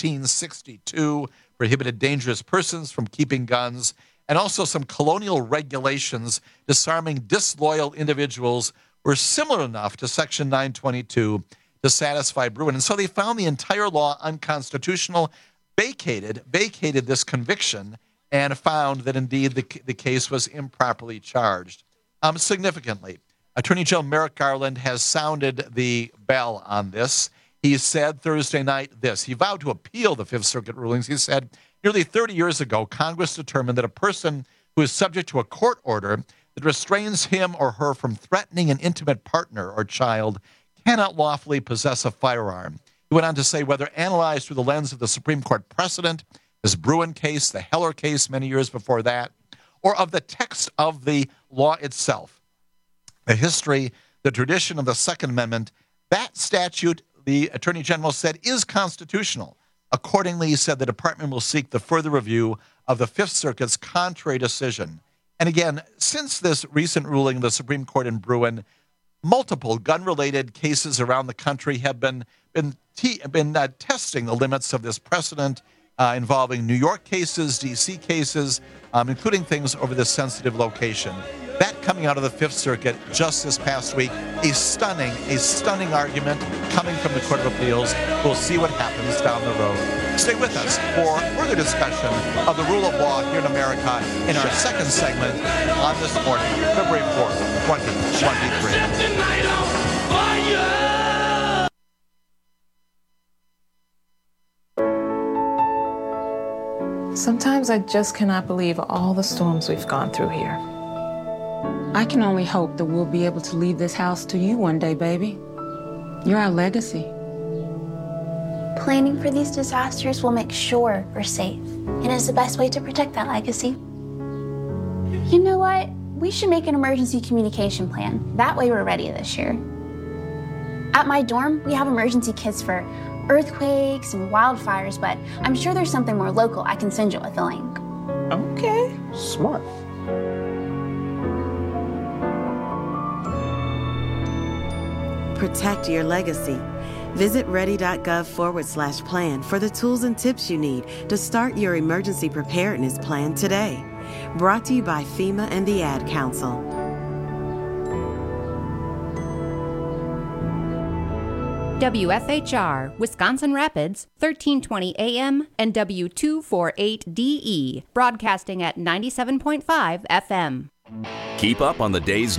1662 prohibited dangerous persons from keeping guns, and also some colonial regulations disarming disloyal individuals were similar enough to Section 922 to satisfy Bruin. And so they found the entire law unconstitutional, vacated this conviction, and found that indeed the case was improperly charged. Significantly, Attorney General Merrick Garland has sounded the bell on this. He said Thursday night this. He vowed to appeal the Fifth Circuit rulings. He said, nearly 30 years ago, Congress determined that a person who is subject to a court order that restrains him or her from threatening an intimate partner or child cannot lawfully possess a firearm. He went on to say, whether analyzed through the lens of the Supreme Court precedent, this Bruin case, the Heller case many years before that, or of the text of the law itself, the history, the tradition of the Second Amendment, that statute, the Attorney General said, is constitutional. Accordingly, he said the department will seek the further review of the Fifth Circuit's contrary decision. And again, since this recent ruling of the Supreme Court in Bruin, multiple gun-related cases around the country have been testing the limits of this precedent involving New York cases, D.C. cases, including things over this sensitive location. That coming out of the Fifth Circuit just this past week, a stunning argument coming from the Court of Appeals. We'll see what happens down the road. Stay with us for further discussion of the rule of law here in America in our second segment on this morning, February 4th, 2023. Sometimes I just cannot believe all the storms we've gone through here. I can only hope that we'll be able to leave this house to you one day, baby. You're our legacy. Planning for these disasters will make sure we're safe, and is the best way to protect that legacy. You know what? We should make an emergency communication plan. That way we're ready this year. At my dorm, we have emergency kits for earthquakes and wildfires, but I'm sure there's something more local I can send you with a link. Okay, smart. Protect your legacy. Visit ready.gov/plan for the tools and tips you need to start your emergency preparedness plan today. Brought to you by FEMA and the Ad Council. WFHR, Wisconsin Rapids, 1320 AM and W248DE, broadcasting at 97.5 FM. Keep up on the day's